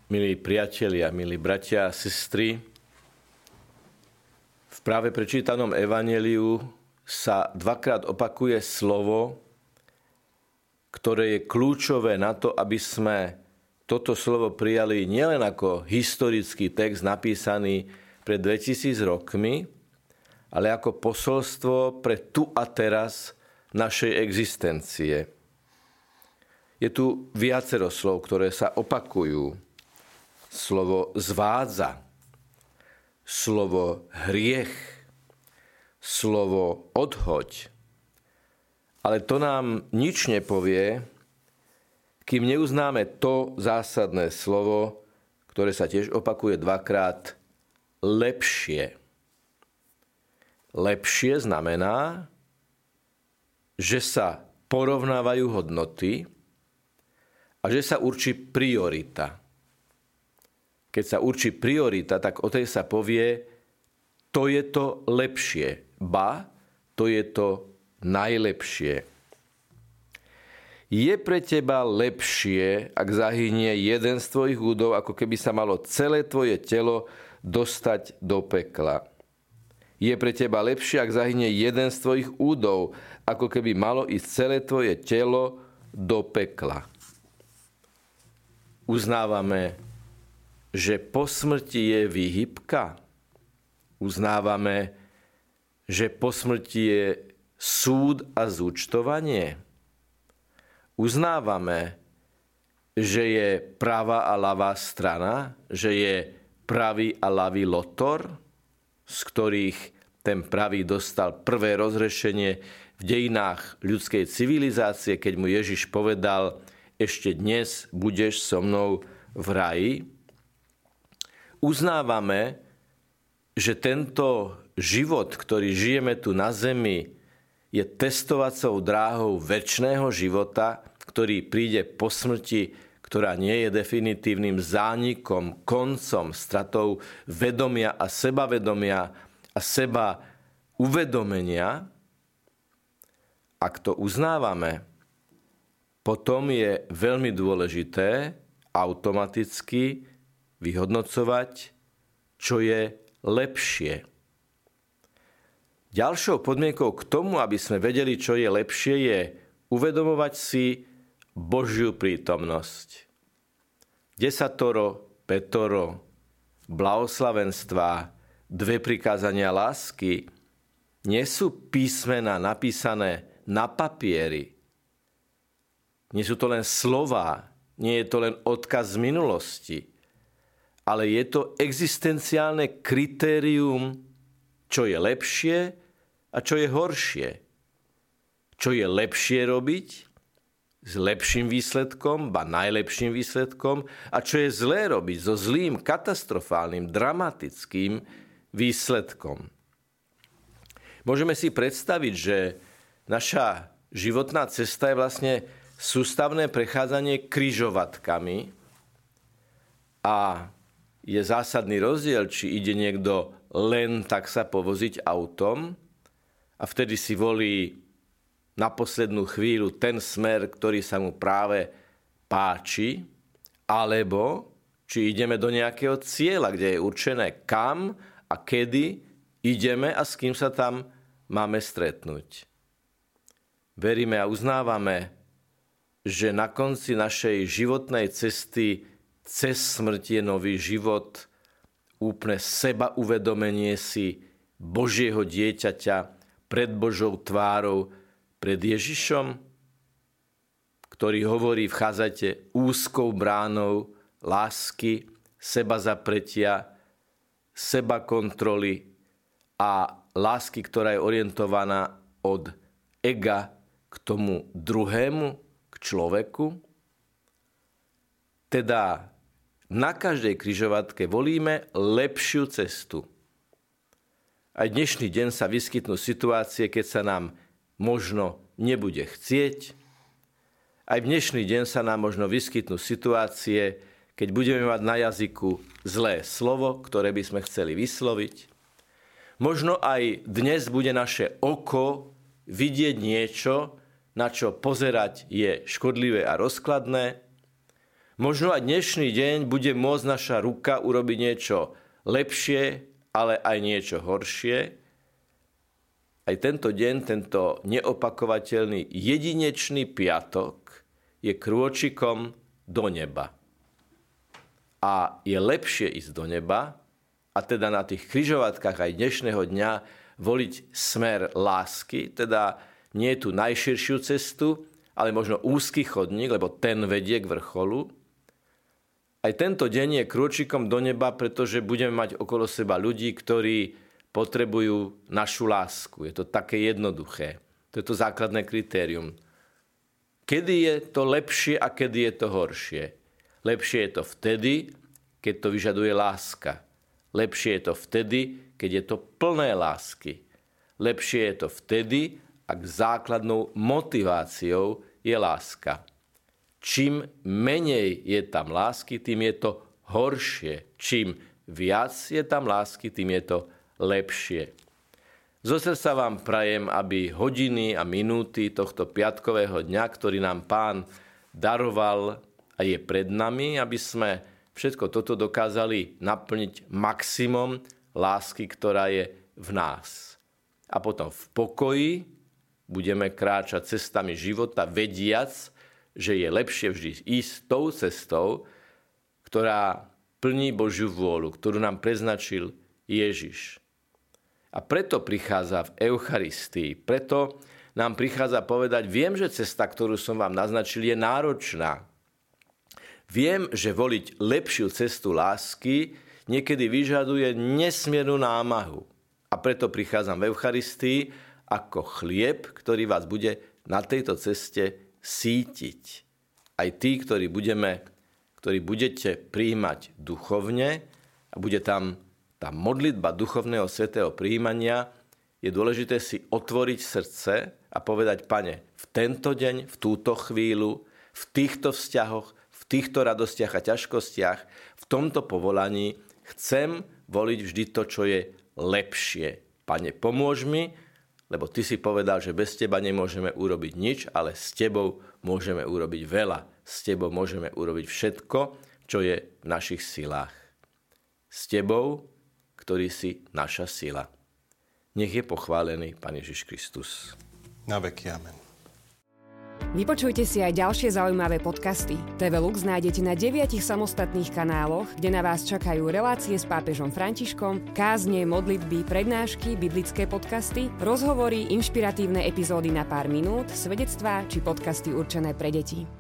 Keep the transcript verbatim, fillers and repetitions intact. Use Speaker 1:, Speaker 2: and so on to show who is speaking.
Speaker 1: Milí priatelia, milí bratia a sestry, v práve prečítanom evanjeliu sa dvakrát opakuje slovo, ktoré je kľúčové na to, aby sme toto slovo prijali nielen ako historický text napísaný pred dvetisíc rokmi, ale ako posolstvo pre tu a teraz našej existencie. Je tu viacero slov, ktoré sa opakujú. Slovo zvádza, slovo hriech, slovo odhoď. Ale to nám nič nepovie, kým neuznáme to zásadné slovo, ktoré sa tiež opakuje dvakrát, lepšie. Lepšie znamená, že sa porovnávajú hodnoty a že sa určí priorita. Keď sa určí priorita, tak o tej sa povie, to je to lepšie, ba, to je to najlepšie. Je pre teba lepšie, ak zahynie jeden z tvojich údov, ako keby sa malo celé tvoje telo dostať do pekla. Je pre teba lepšie, ak zahynie jeden z tvojich údov, ako keby malo ísť celé tvoje telo do pekla. Uznávame, že po smrti je výhybka. Uznávame, že po smrti je súd a zúčtovanie. Uznávame, že je pravá a ľavá strana, že je pravý a ľavý lotor, z ktorých ten pravý dostal prvé rozrešenie v dejinách ľudskej civilizácie, keď mu Ježiš povedal, ešte dnes budeš so mnou v raji. Uznávame, že tento život, ktorý žijeme tu na zemi, je testovacou dráhou večného života, ktorý príde po smrti, ktorá nie je definitívnym zánikom, koncom, stratou vedomia a sebavedomia a seba uvedomenia. Ak to uznávame, potom je veľmi dôležité automaticky vyhodnocovať, čo je lepšie. Ďalšou podmienkou k tomu, aby sme vedeli, čo je lepšie, je uvedomovať si Božiu prítomnosť. Desatoro, pätoro, blahoslavenstva, dve prikázania lásky nie sú písmená napísané na papieri. Nie sú to len slová, nie je to len odkaz z minulosti, ale je to existenciálne kritérium, čo je lepšie a čo je horšie. Čo je lepšie robiť s lepším výsledkom, ba najlepším výsledkom, a čo je zlé robiť so zlým, katastrofálnym, dramatickým výsledkom. Môžeme si predstaviť, že naša životná cesta je vlastne sústavné prechádzanie križovatkami a je zásadný rozdiel, či ide niekto len tak sa povoziť autom a vtedy si volí na poslednú chvíľu ten smer, ktorý sa mu práve páči, alebo či ideme do nejakého cieľa, kde je určené kam a kedy ideme a s kým sa tam máme stretnúť. Veríme a uznávame, že na konci našej životnej cesty cez smrť je nový život, úplne seba uvedomenie si Božieho dieťaťa pred Božou tvárou, pred Ježišom, ktorý hovorí, vchádzajte úzkou bránou lásky, seba zapretia, seba kontroly a lásky, ktorá je orientovaná od ega k tomu druhému, k človeku. Teda na každej križovatke volíme lepšiu cestu. Aj dnešný deň sa vyskytnú situácie, keď sa nám možno nebude chcieť. Aj v dnešný deň sa nám možno vyskytnú situácie, keď budeme mať na jazyku zlé slovo, ktoré by sme chceli vysloviť. Možno aj dnes bude naše oko vidieť niečo, na čo pozerať je škodlivé a rozkladné. Možno aj dnešný deň bude môcť naša ruka urobiť niečo lepšie, ale aj niečo horšie. Aj tento deň, tento neopakovateľný jedinečný piatok je krôčikom do neba. A je lepšie ísť do neba, a teda na tých križovatkách aj dnešného dňa voliť smer lásky, teda nie tú najširšiu cestu, ale možno úzky chodník, lebo ten vedie k vrcholu. Aj tento deň je krôčikom do neba, pretože budeme mať okolo seba ľudí, ktorí potrebujú našu lásku. Je to také jednoduché. To je to základné kritérium. Kedy je to lepšie a kedy je to horšie? Lepšie je to vtedy, keď to vyžaduje láska. Lepšie je to vtedy, keď je to plné lásky. Lepšie je to vtedy, ak základnou motiváciou je láska. Čím menej je tam lásky, tým je to horšie. Čím viac je tam lásky, tým je to lepšie. Zo srdca vám prajem, aby hodiny a minúty tohto piatkového dňa, ktorý nám Pán daroval a je pred nami, aby sme všetko toto dokázali naplniť maximum lásky, ktorá je v nás. A potom v pokoji budeme kráčať cestami života, vediac, že je lepšie vždy ísť tou cestou, ktorá plní Božiu vôľu, ktorú nám preznačil Ježiš. A preto prichádza v Eucharistii, preto nám prichádza povedať, viem, že cesta, ktorú som vám naznačil, je náročná. Viem, že voliť lepšiu cestu lásky niekedy vyžaduje nesmiernu námahu. A preto prichádzam v Eucharistii ako chlieb, ktorý vás bude na tejto ceste sítiť. Aj tí, ktorí, budeme, ktorí budete prijímať duchovne a bude tam tá modlitba duchovného svätého prijímania, je dôležité si otvoriť srdce a povedať, Pane, v tento deň, v túto chvíľu, v týchto vzťahoch, v týchto radostiach a ťažkostiach, v tomto povolaní chcem voliť vždy to, čo je lepšie. Pane, pomôž mi, lebo Ty si povedal, že bez Teba nemôžeme urobiť nič, ale s Tebou môžeme urobiť veľa. S Tebou môžeme urobiť všetko, čo je v našich silách. S Tebou, ktorý si naša sila. Nech je pochválený Pán Ježiš Kristus.
Speaker 2: Na veky amen.
Speaker 3: Vypočujte si aj ďalšie zaujímavé podcasty. té vé Lux nájdete na deviatich samostatných kanáloch, kde na vás čakajú relácie s pápežom Františkom, kázne, modlitby, prednášky, biblické podcasty, rozhovory, inšpiratívne epizódy na pár minút, svedectvá či podcasty určené pre deti.